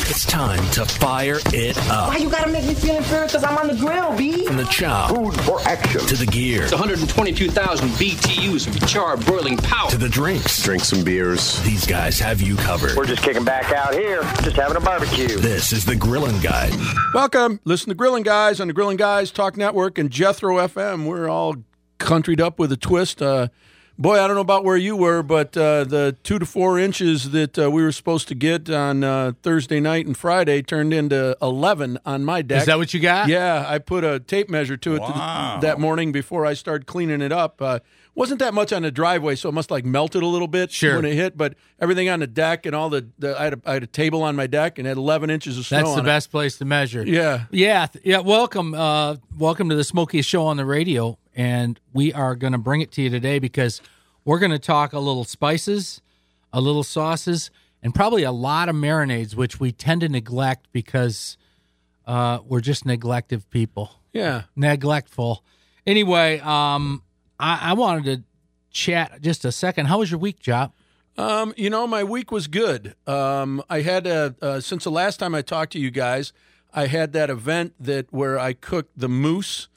It's time to fire it up. Why you gotta make me feel inferior because I'm on the grill, B? From the chow Food for action to the gear It's 122,000 BTUs of charred boiling power. to the drinks. Drink some beers. These guys have you covered. We're just kicking back out here, just having a barbecue. This is the Grillin' Guide. Welcome. Listen to Grillin' Guys on the Grillin' Guys Talk Network and Jethro FM. We're all countryed up with a twist. Boy, I don't know about where you were, but the 2 to 4 inches that we were supposed to get on Thursday night and Friday turned into 11 on my deck. Is that what you got? Yeah, I put a tape measure to it that morning before I started cleaning it up. Wasn't that much on the driveway, so it must like melted a little bit when it hit. But everything on the deck and all I had a table on my deck and had 11 inches of snow. That's the best place to measure. Yeah. Welcome to the smokiest show on the radio, and we are going to bring it to you today because we're going to talk a little spices, a little sauces, and probably a lot of marinades, which we tend to neglect because we're just neglective people. Yeah. Neglectful. Anyway, I wanted to chat just a second. How was your week, Jop? My week was good. I had since the last time I talked to you guys, I had that event where I cooked the moose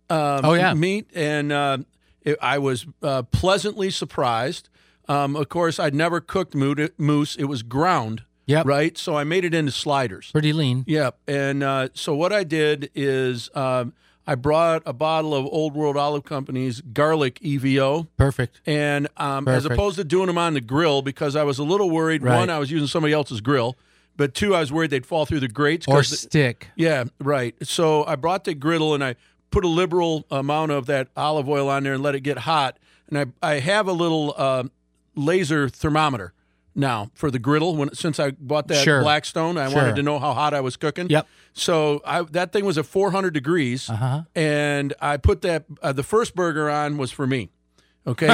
meat, and I was pleasantly surprised. Of course, I'd never cooked moose. It was ground, right? So I made it into sliders. Pretty lean. Yep. And so what I did is I brought a bottle of Old World Olive Company's garlic EVO. Perfect. And as opposed to doing them on the grill, because I was a little worried, one, I was using somebody else's grill, but two, I was worried they'd fall through the grates. Or stick. Yeah, right. So I brought the griddle and I put a liberal amount of that olive oil on there and let it get hot. And I have a little laser thermometer now for the griddle. Since I bought that Blackstone, I wanted to know how hot I was cooking. Yep. So that thing was at 400 degrees, and I put that the first burger on was for me. Okay,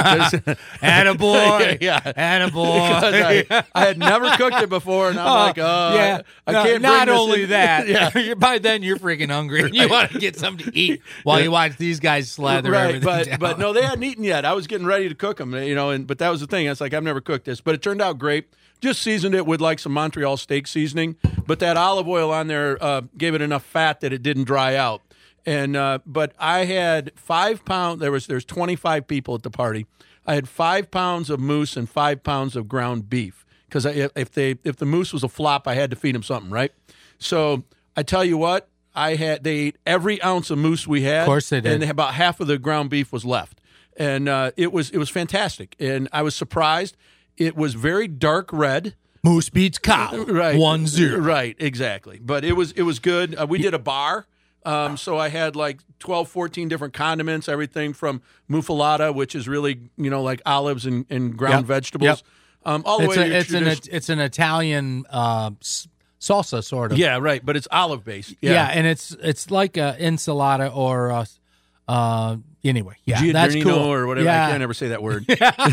attaboy, attaboy. Because I had never cooked it before, and I'm I can't. Not only that, by then you're freaking hungry. You want to get something to eat while you watch these guys slather everything down. But no, they hadn't eaten yet. I was getting ready to cook them, but that was the thing. I was like, I've never cooked this, but it turned out great. Just seasoned it with like some Montreal steak seasoning, but that olive oil on there gave it enough fat that it didn't dry out. And but I had 5 pounds. There's 25 people at the party. I had 5 pounds of moose and 5 pounds of ground beef because if the moose was a flop, I had to feed them something, right? So I tell you what, they ate every ounce of moose we had. Of course they did. And about half of the ground beef was left, and it was fantastic. And I was surprised. It was very dark red. Moose beats cow. Right. 1-0. Right. Exactly. But it was good. We did a bar. So I had like 12, 14 different condiments, everything from muffalata, which is really, like olives and ground vegetables, all the way to it's an Italian salsa, sort of. Yeah, right, but it's olive-based. Yeah, and it's like an ensalada or anyway, that's cool. Or whatever. Yeah. I can't ever say that word.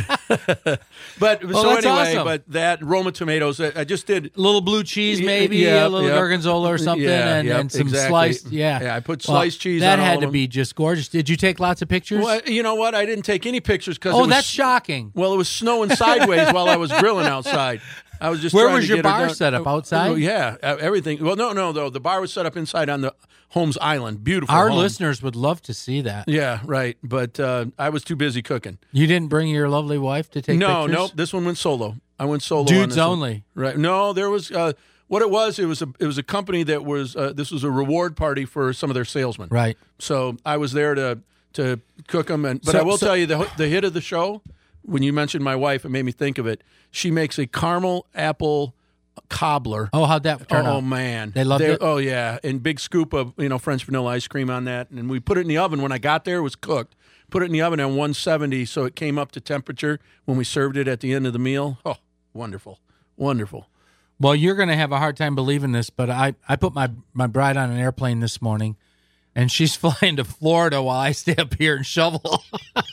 But awesome. But that Roma tomatoes, I just did a little blue cheese, maybe a little gorgonzola or something, and some sliced. Yeah, I put sliced cheese. That on had all to of be just gorgeous. Did you take lots of pictures? Well, you know what? I didn't take any pictures because that's shocking. Well, it was snowing sideways while I was grilling outside. I was just Where trying was to your get bar it done. set up? Outside? Oh, yeah, everything. Well, no, though. The bar was set up inside on the Holmes Island. Beautiful. Our home. listeners would love to see that. Yeah, right. But I was too busy cooking. You didn't bring your lovely wife to take pictures? No. This one went solo. I went solo. Dudes on this only. One. Right. No, there was what it was. It was a company that was. This was a reward party for some of their salesmen. Right. So I was there to cook them. But I will tell you the hit of the show. When you mentioned my wife, it made me think of it. She makes a caramel apple cobbler. Oh, how'd that turn out? Oh, man. They loved it? Oh, yeah. And big scoop of, French vanilla ice cream on that. And we put it in the oven. When I got there, it was cooked. Put it in the oven at 170 so it came up to temperature when we served it at the end of the meal. Oh, wonderful. Wonderful. Well, you're going to have a hard time believing this, but I put my bride on an airplane this morning, and she's flying to Florida while I stay up here and shovel.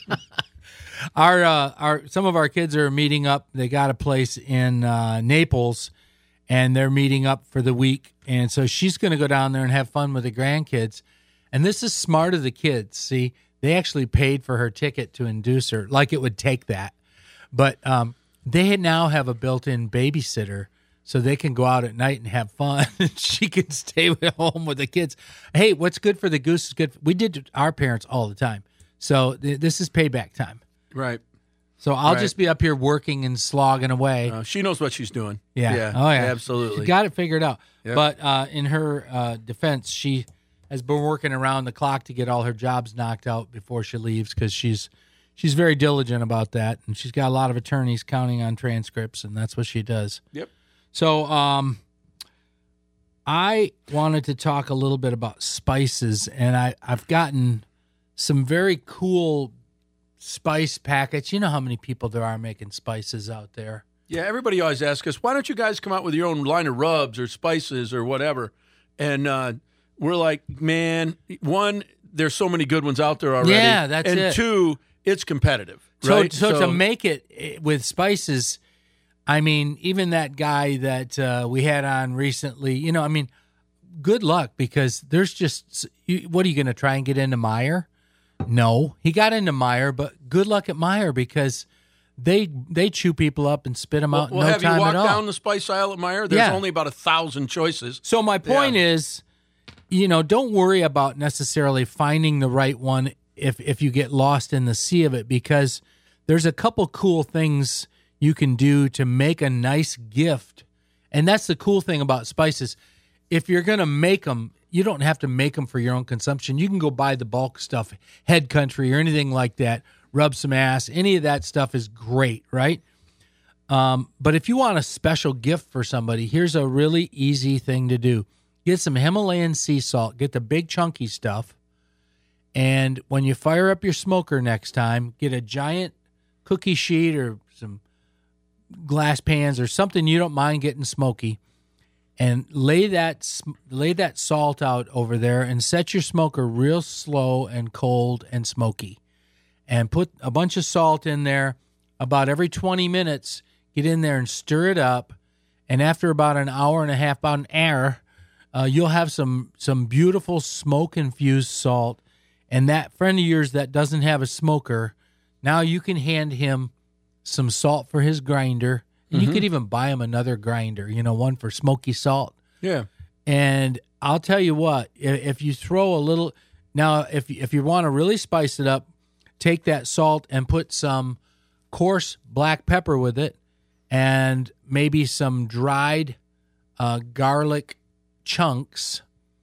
Some of our kids are meeting up. They got a place in Naples, and they're meeting up for the week. And so she's going to go down there and have fun with the grandkids. And this is smart of the kids. See, they actually paid for her ticket to induce her, like it would take that. But they now have a built-in babysitter. so they can go out at night and have fun. And she can stay at home with the kids. Hey, what's good for the goose is good. We did to our parents all the time. So this is payback time. Right. So I'll Right. just be up here working and slogging away. She knows what she's doing. Yeah. Oh, yeah. Absolutely. She got it figured out. Yep. But in her defense, she has been working around the clock to get all her jobs knocked out before she leaves because she's very diligent about that. And she's got a lot of attorneys counting on transcripts, and that's what she does. Yep. So I wanted to talk a little bit about spices, and I've gotten some very cool spice packets. You know how many people there are making spices out there. Yeah, everybody always asks us, why don't you guys come out with your own line of rubs or spices or whatever? And we're like, man, one, there's so many good ones out there already. Yeah, that's and it. two, it's competitive, right? So to make it with spices, I mean, even that guy that we had on recently, I mean, good luck because there's just, what are you going to try and get into Meijer? No, he got into Meijer, but good luck at Meijer because they chew people up and spit them out in no have time you walked at all. down the spice aisle at Meijer? There's only about 1,000 choices. So my point is, don't worry about necessarily finding the right one if you get lost in the sea of it, because there's a couple cool things you can do to make a nice gift. And that's the cool thing about spices. If you're going to make them, you don't have to make them for your own consumption. You can go buy the bulk stuff, Head Country or anything like that, rub some ass. Any of that stuff is great, right? But if you want a special gift for somebody, here's a really easy thing to do. Get some Himalayan sea salt. Get the big chunky stuff. And when you fire up your smoker next time, get a giant cookie sheet or some glass pans or something you don't mind getting smoky, and lay that salt out over there and set your smoker real slow and cold and smoky. And put a bunch of salt in there. About every 20 minutes, get in there and stir it up. And after about an hour and a half, about an hour, you'll have some beautiful smoke-infused salt. And that friend of yours that doesn't have a smoker, now you can hand him some salt for his grinder. And you could even buy him another grinder, one for smoky salt. Yeah. And I'll tell you what, if you throw a little, now if you want to really spice it up, take that salt and put some coarse black pepper with it, and maybe some dried garlic chunks.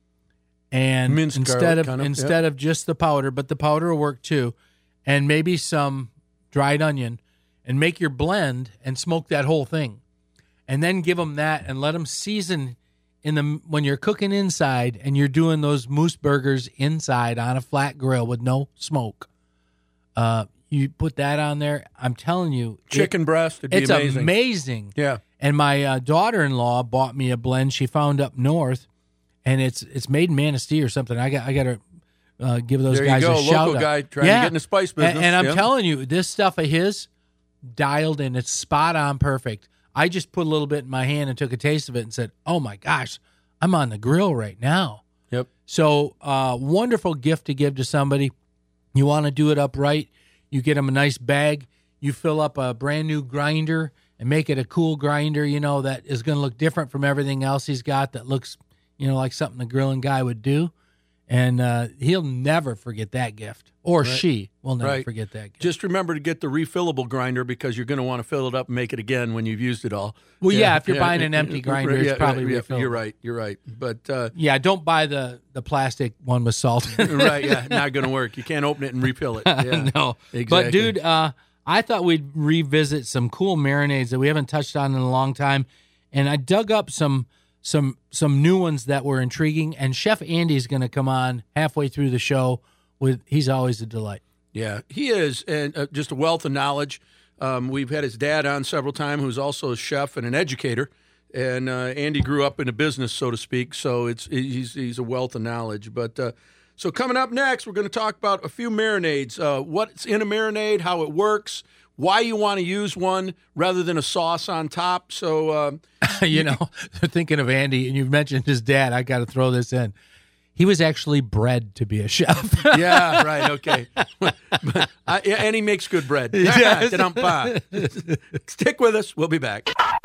And Minced instead garlic, of just the powder, but the powder will work too, and maybe some dried onion, and make your blend and smoke that whole thing, and then give them that and let them season when you're cooking inside and you're doing those moose burgers inside on a flat grill with no smoke. You put that on there. I'm telling you, Chicken breast, it'd be it's amazing. amazing. Yeah. And my daughter-in-law bought me a blend she found up north, and it's made in Manistee or something. I got to give those There guys you go, a shout local out. guy trying to get in the spice business. And I'm Yeah. telling you, this stuff of his dialed in. It's spot on perfect. I just put a little bit in my hand and took a taste of it and said, "Oh my gosh, I'm on the grill right now." Yep. So, wonderful gift to give to somebody. You want to do it up right. You get them a nice bag. You fill up a brand new grinder and make it a cool grinder, that is going to look different from everything else he's got, that looks, like something the grilling guy would do. And he'll never forget that gift. Or she will never forget that gift. Just remember to get the refillable grinder because you're going to want to fill it up and make it again when you've used it all. Well, yeah, if you're buying an empty grinder, it's probably refillable. You're right. But don't buy the plastic one with salt. right, yeah, not going to work. You can't open it and refill it. Yeah, no. exactly. But, dude, I thought we'd revisit some cool marinades that we haven't touched on in a long time. And I dug up some new ones that were intriguing. And Chef Andy's going to come on halfway through the show. He's always a delight. Yeah, he is, and just a wealth of knowledge. We've had his dad on several times, who's also a chef and an educator. And Andy grew up in a business, so to speak, so he's a wealth of knowledge. But so coming up next, we're going to talk about a few marinades, what's in a marinade, how it works, why you want to use one rather than a sauce on top. So, thinking of Andy, and you mentioned his dad, I got to throw this in. He was actually bred to be a chef. Yeah, right, okay. And he makes good bread. Yes. Stick with us. We'll be back.